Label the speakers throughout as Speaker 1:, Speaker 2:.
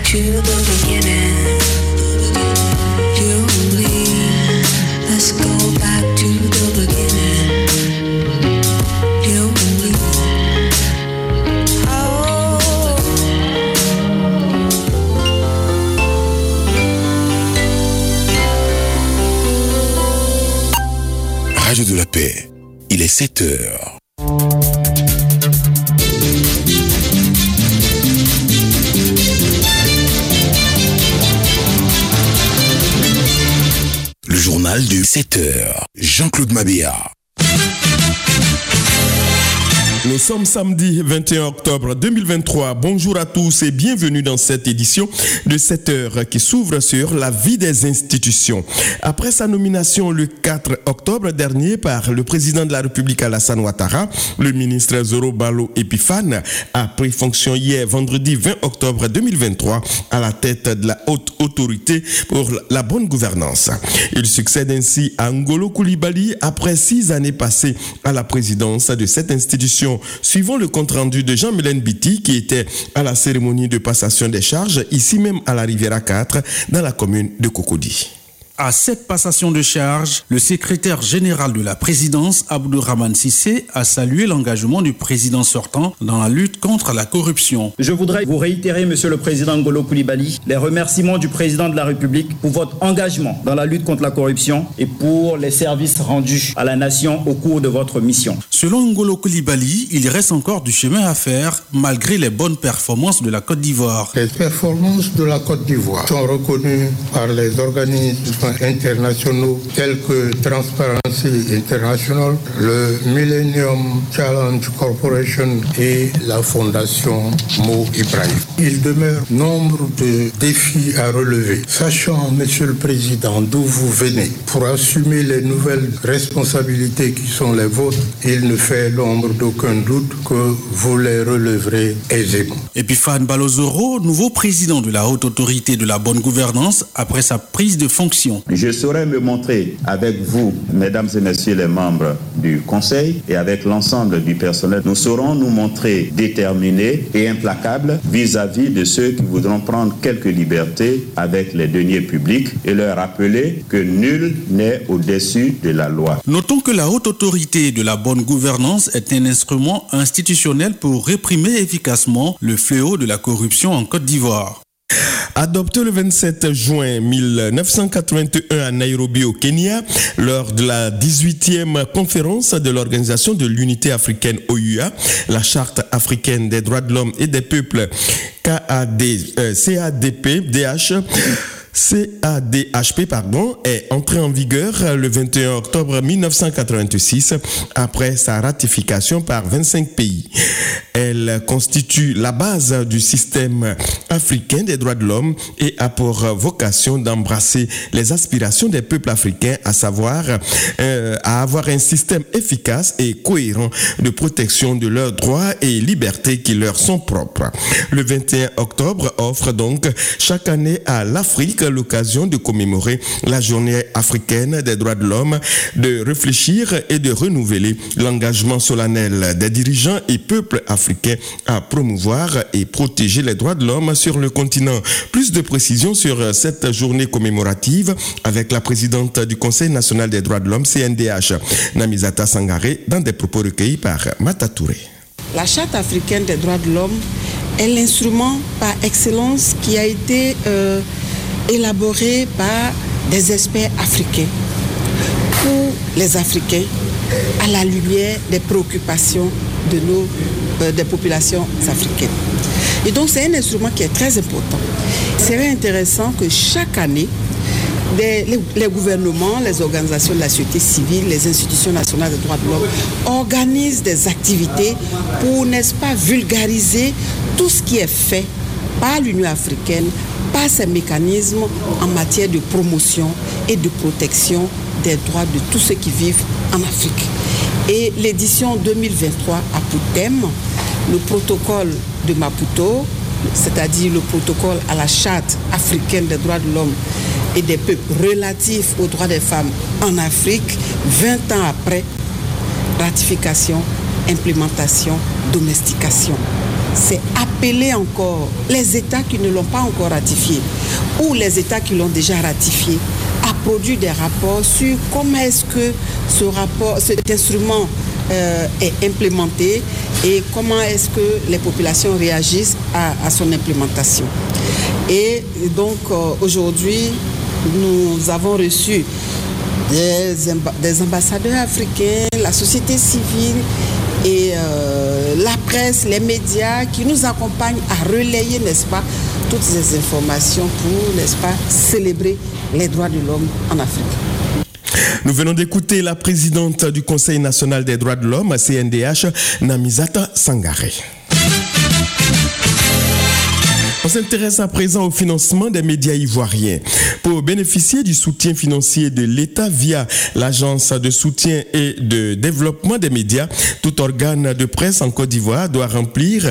Speaker 1: to the beginning. You and me, let's go back to the beginning. You and me.
Speaker 2: Radio de la Paix, il est 7 heures. Le journal de 7 heures. Jean-Claude Mabéa.
Speaker 3: Nous sommes samedi 21 octobre 2023. Bonjour à tous et bienvenue dans cette édition de 7 heures qui s'ouvre sur la vie des institutions. Après sa nomination le 4 octobre dernier par le président de la République Alassane Ouattara, le ministre Zorobalo Epifane a pris fonction hier vendredi 20 octobre 2023 à la tête de la haute autorité pour la bonne gouvernance. Il succède ainsi à Ngolo Coulibaly après 6 années passées à la présidence de cette institution. Suivant le compte-rendu de Jean-Mélène Biti qui était à la cérémonie de passation des charges ici même à la Riviera 4 dans la commune de Cocody.
Speaker 4: À cette passation de charges, le secrétaire général de la présidence, Abdourahmane Cissé, a salué l'engagement du président sortant dans la lutte contre la corruption.
Speaker 5: Je voudrais vous réitérer, Monsieur le Président Ngolo Coulibaly, les remerciements du président de la République pour votre engagement dans la lutte contre la corruption et pour les services rendus à la nation au cours de votre mission.
Speaker 4: Selon Ngolo Coulibaly, il reste encore du chemin à faire malgré les bonnes performances de la Côte d'Ivoire.
Speaker 6: Les performances de la Côte d'Ivoire sont reconnues par les organismes internationaux tels que Transparency International, le Millennium Challenge Corporation et la Fondation Mo Ibrahim. Il demeure nombre de défis à relever. Sachant, Monsieur le Président, d'où vous venez, pour assumer les nouvelles responsabilités qui sont les vôtres, il ne fait l'ombre d'aucun doute que vous les relèverez aisément.
Speaker 4: Epifane Balozoro, nouveau président de la haute autorité de la bonne gouvernance après sa prise de fonction.
Speaker 7: Je saurais me montrer avec vous, mesdames et messieurs les membres du Conseil et avec l'ensemble du personnel. Nous saurons nous montrer déterminés et implacables vis-à-vis de ceux qui voudront prendre quelques libertés avec les deniers publics et leur rappeler que nul n'est au-dessus de la loi.
Speaker 4: Notons que la haute autorité de la bonne gouvernance est un instrument institutionnel pour réprimer efficacement le fléau de la corruption en Côte d'Ivoire.
Speaker 3: Adopté le 27 juin 1981 à Nairobi au Kenya, lors de la 18e conférence de l'Organisation de l'Unité africaine OUA, la Charte africaine des droits de l'homme et des peuples CADHP est entré en vigueur le 21 octobre 1986 après sa ratification par 25 pays. Elle constitue la base du système africain des droits de l'homme et a pour vocation d'embrasser les aspirations des peuples africains, à savoir à avoir un système efficace et cohérent de protection de leurs droits et libertés qui leur sont propres. Le 21 octobre offre donc chaque année à l'Afrique l'occasion de commémorer la journée africaine des droits de l'homme, de réfléchir et de renouveler l'engagement solennel des dirigeants et peuples africains à promouvoir et protéger les droits de l'homme sur le continent. Plus de précisions sur cette journée commémorative avec la présidente du Conseil national des droits de l'homme, CNDH, Namizata Sangaré, dans des propos recueillis par Mata Touré.
Speaker 8: La Charte africaine des droits de l'homme est l'instrument par excellence qui a été élaboré par des experts africains pour les Africains à la lumière des préoccupations des populations africaines. Et donc c'est un instrument qui est très important. C'est intéressant que chaque année, les gouvernements, les organisations de la société civile, les institutions nationales des droits de l'homme organisent des activités pour, n'est-ce pas, vulgariser tout ce qui est fait par l'Union africaine, par ses mécanismes en matière de promotion et de protection des droits de tous ceux qui vivent en Afrique. Et l'édition 2023 a pour thème le protocole de Maputo, c'est-à-dire le protocole à la Charte africaine des droits de l'homme et des peuples relatifs aux droits des femmes en Afrique, 20 ans après ratification implémentation, domestication. C'est appeler encore les États qui ne l'ont pas encore ratifié ou les États qui l'ont déjà ratifié à produire des rapports sur comment est-ce que cet instrument est implémenté et comment est-ce que les populations réagissent à son implémentation. Et donc aujourd'hui, nous avons reçu des ambassadeurs africains, la société civile et la presse, les médias qui nous accompagnent à relayer, n'est-ce pas, toutes ces informations pour, n'est-ce pas, célébrer les droits de l'homme en Afrique.
Speaker 3: Nous venons d'écouter la présidente du Conseil national des droits de l'homme, CNDH, Namizata Sangaré. On s'intéresse à présent au financement des médias ivoiriens. Pour bénéficier du soutien financier de l'État via l'Agence de soutien et de développement des médias, tout organe de presse en Côte d'Ivoire doit remplir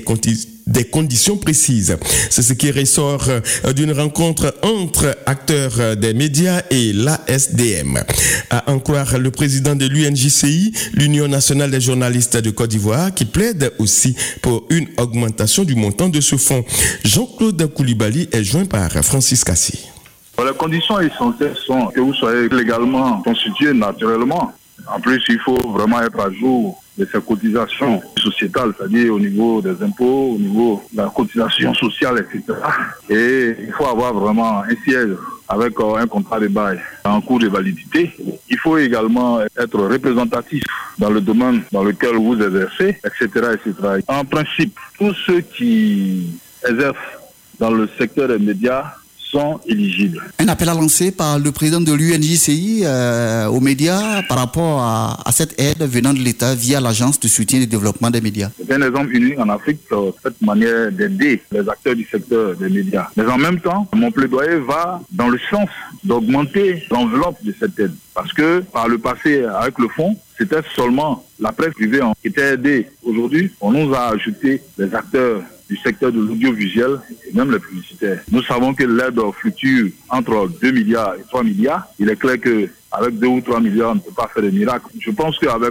Speaker 3: des conditions précises. C'est ce qui ressort d'une rencontre entre acteurs des médias et l'ASDM. À en croire le président de l'UNJCI, l'Union nationale des journalistes de Côte d'Ivoire, qui plaide aussi pour une augmentation du montant de ce fonds. Jean-Claude Koulibaly est joint par Francis Kassi.
Speaker 9: Les conditions essentielles sont que vous soyez légalement constitué naturellement. En plus, il faut vraiment être à jour de ces cotisations sociétales, c'est-à-dire au niveau des impôts, au niveau de la cotisation sociale, etc. Et il faut avoir vraiment un siège avec un contrat de bail en cours de validité. Il faut également être représentatif dans le domaine dans lequel vous exercez, etc., etc. En principe, tous ceux qui exercent dans le secteur des médias sont éligibles. Un appel à lancer par le président de l'UNJCI aux médias par rapport à cette aide venant de l'État via l'Agence de soutien et de développement des médias. C'est un exemple unique en Afrique, cette manière d'aider les acteurs du secteur des médias. Mais en même temps, mon plaidoyer va dans le sens d'augmenter l'enveloppe de cette aide. Parce que par le passé, avec le fonds, c'était seulement la presse privée qui était aidée. Aujourd'hui, on nous a ajouté les acteurs du secteur de l'audiovisuel et même les publicitaires. Nous savons que l'aide fluctue entre 2 milliards et 3 milliards. Il est clair qu'avec 2 ou 3 milliards, on ne peut pas faire de miracle. Je pense qu'avec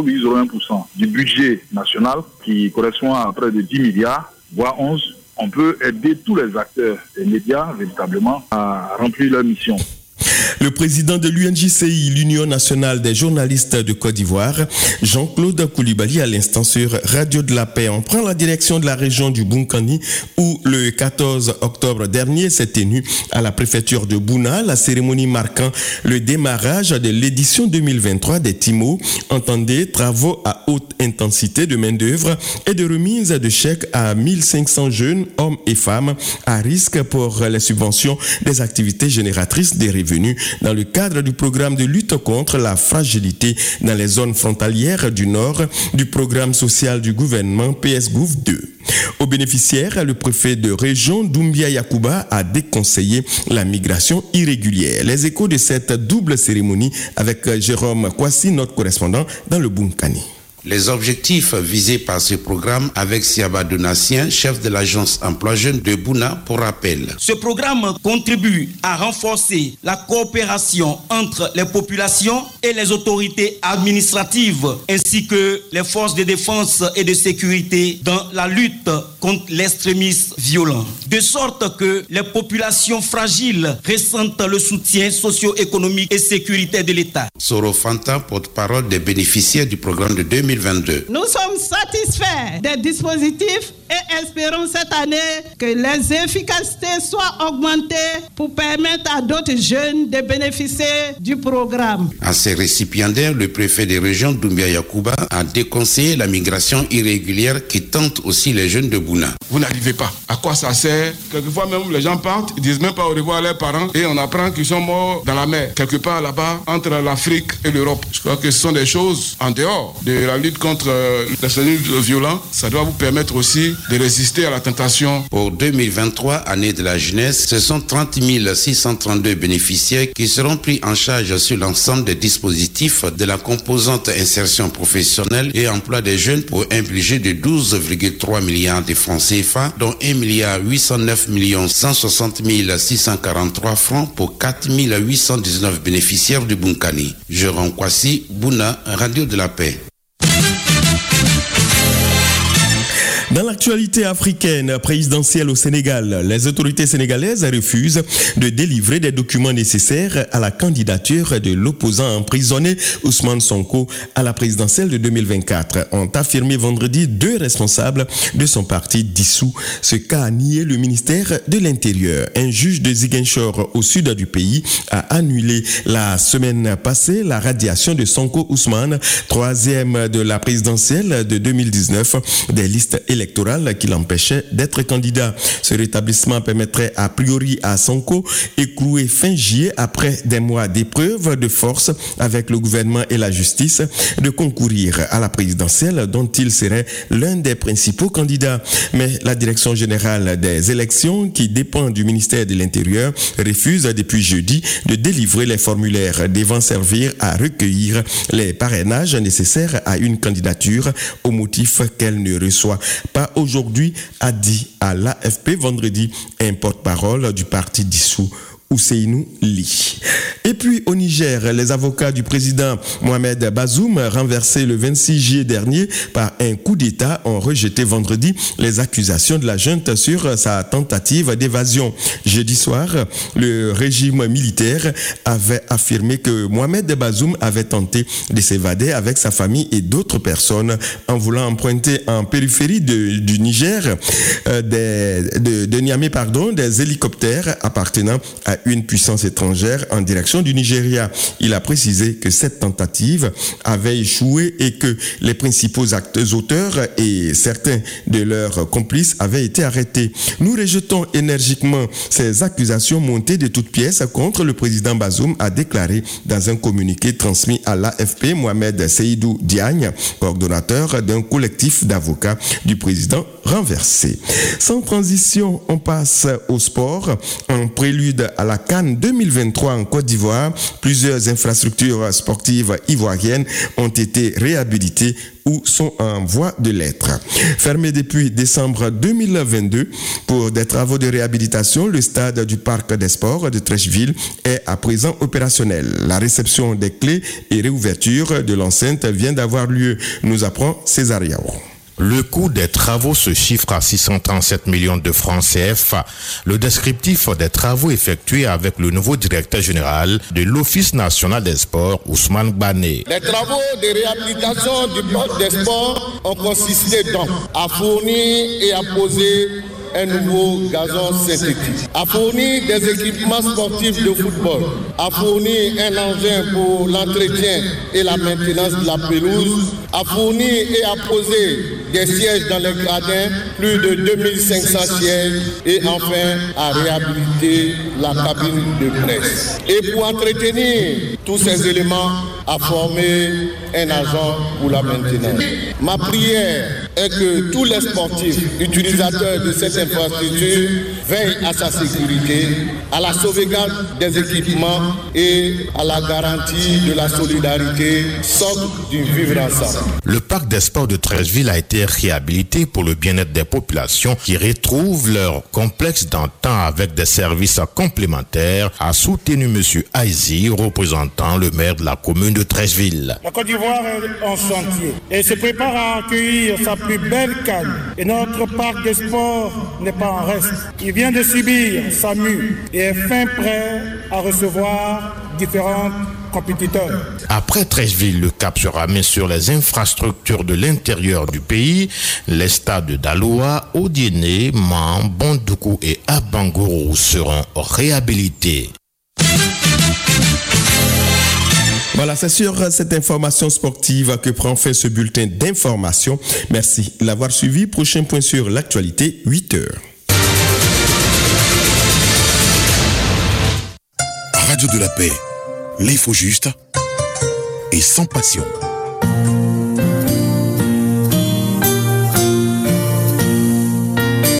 Speaker 9: 0,01% du budget national, qui correspond à près de 10 milliards, voire 11, on peut aider tous les acteurs des médias véritablement à remplir leur mission.
Speaker 3: Le président de l'UNJCI, l'Union nationale des journalistes de Côte d'Ivoire, Jean-Claude Koulibaly, à l'instant sur Radio de la Paix. On prend la direction de la région du Bunkani où le 14 octobre dernier s'est tenue à la préfecture de Bouna la cérémonie marquant le démarrage de l'édition 2023 des TIMO, entendez travaux à haute intensité de main-d'œuvre et de remise de chèques à 1500 jeunes, hommes et femmes, à risque pour les subventions des activités génératrices des revenus dans le cadre du programme de lutte contre la fragilité dans les zones frontalières du Nord du programme social du gouvernement PSGouv 2. Aux bénéficiaires, le préfet de région Doumbia Yacouba a déconseillé la migration irrégulière. Les échos de cette double cérémonie avec Jérôme Kwasi, notre correspondant dans le Bunkani.
Speaker 10: Les objectifs visés par ce programme avec Siaba Donatien, chef de l'agence emploi jeune de Bouna, pour rappel.
Speaker 11: Ce programme contribue à renforcer la coopération entre les populations et les autorités administratives, ainsi que les forces de défense et de sécurité dans la lutte contre l'extrémisme violent. De sorte que les populations fragiles ressentent le soutien socio-économique et sécuritaire de l'État.
Speaker 10: Soro Fanta, porte-parole des bénéficiaires du programme de 2022.
Speaker 12: Nous sommes satisfaits des dispositifs et espérons cette année que les efficacités soient augmentées pour permettre à d'autres jeunes de bénéficier du programme.
Speaker 10: À ces récipiendaires, le préfet des régions Doumbia Yacouba a déconseillé la migration irrégulière qui tente aussi les jeunes de Bouna.
Speaker 13: Vous n'arrivez pas. À quoi ça sert? Quelquefois même les gens partent, ils disent même pas au revoir à leurs parents et on apprend qu'ils sont morts dans la mer, quelque part là-bas entre l'Afrique et l'Europe. Je crois que ce sont des choses en dehors de la lutte contre l'extrémisme violent. Ça doit vous permettre aussi de résister à la tentation.
Speaker 10: Pour 2023, année de la jeunesse, ce sont 30 632 bénéficiaires qui seront pris en charge sur l'ensemble des dispositifs de la composante insertion professionnelle et emploi des jeunes pour un budget de 12,3 milliards de francs CFA, dont 1 809 160 643 francs pour 4 819 bénéficiaires du Bunkani. Jérôme Kwasi, Bouna, Radio de la Paix.
Speaker 3: Dans l'actualité africaine présidentielle au Sénégal, les autorités sénégalaises refusent de délivrer des documents nécessaires à la candidature de l'opposant emprisonné Ousmane Sonko à la présidentielle de 2024, ont affirmé vendredi 2 responsables de son parti dissous. Ce qu'a nié le ministère de l'Intérieur. Un juge de Ziguinchor au sud du pays a annulé la semaine passée la radiation de Sonko Ousmane, 3e de la présidentielle de 2019, des listes électorales qui l'empêchaient d'être candidat. Ce rétablissement permettrait a priori à Sonko, écroué fin juillet après des mois d'épreuves de force avec le gouvernement et la justice, de concourir à la présidentielle dont il serait l'un des principaux candidats. Mais la direction générale des élections, qui dépend du ministère de l'Intérieur, refuse depuis jeudi de délivrer les formulaires devant servir à recueillir les parrainages nécessaires à une candidature au motif qu'elle ne reçoit pas aujourd'hui, a dit à l'AFP vendredi un porte-parole du parti dissous, Ousseinou Ly. Et puis au Niger, les avocats du président Mohamed Bazoum, renversé le 26 juillet dernier par un coup d'État, ont rejeté vendredi les accusations de la junte sur sa tentative d'évasion. Jeudi soir, le régime militaire avait affirmé que Mohamed Bazoum avait tenté de s'évader avec sa famille et d'autres personnes en voulant emprunter en périphérie du Niger de Niamey, des hélicoptères appartenant à une puissance étrangère en direction du Nigeria. Il a précisé que cette tentative avait échoué et que les principaux auteurs et certains de leurs complices avaient été arrêtés. Nous rejetons énergiquement ces accusations montées de toutes pièces contre le président Bazoum, a déclaré dans un communiqué transmis à l'AFP Mohamed Seydou Diagne, coordonnateur d'un collectif d'avocats du président renversé. Sans transition, on passe au sport. En prélude à la CAN 2023 en Côte d'Ivoire, plusieurs infrastructures sportives ivoiriennes ont été réhabilitées ou sont en voie de l'être. Fermé depuis décembre 2022 pour des travaux de réhabilitation, le stade du Parc des Sports de Treichville est à présent opérationnel. La réception des clés et réouverture de l'enceinte vient d'avoir lieu, nous apprend César Yao.
Speaker 14: Le coût des travaux se chiffre à 637 millions de francs CFA. Le descriptif des travaux effectués avec le nouveau directeur général de l'Office national des sports, Ousmane Bané.
Speaker 15: Les travaux de réhabilitation du parc des sports ont consisté donc à fournir et à poser un nouveau gazon synthétique, à fournir des équipements sportifs de football, à fournir un engin pour l'entretien et la maintenance de la pelouse, à fournir et à poser des sièges dans les gradins, plus de 2500 sièges, et enfin à réhabiliter la cabine de presse. Et pour entretenir tous ces éléments, à former un agent pour la maintenance. Ma prière est que tous les sportifs utilisateurs de cette infrastructure veillent à sa sécurité, à la sauvegarde des équipements et à la garantie de la solidarité, socle du vivre ensemble.
Speaker 14: Le parc des sports de Treichville a été réhabilité pour le bien-être des populations qui retrouvent leur complexe d'antan avec des services complémentaires, a soutenu M. Aizi, représentant le maire de la commune de Treichville.
Speaker 16: La Côte d'Ivoire est en chantier et se prépare à accueillir sa plus belle CAN. Et notre parc des sports n'est pas en reste. Il vient de subir sa mue et est fin prêt à recevoir différents compétiteurs.
Speaker 14: Après Treichville, le cap sera mis sur les infrastructures de l'intérieur du pays. Les stades d'Aloa, Odiéné, Man, Bondoukou et Abangourou seront réhabilités.
Speaker 3: Voilà, c'est sur cette information sportive que prend fin ce bulletin d'information. Merci de l'avoir suivi. Prochain point sur l'actualité, 8h.
Speaker 2: Radio de la paix, l'info juste et sans passion.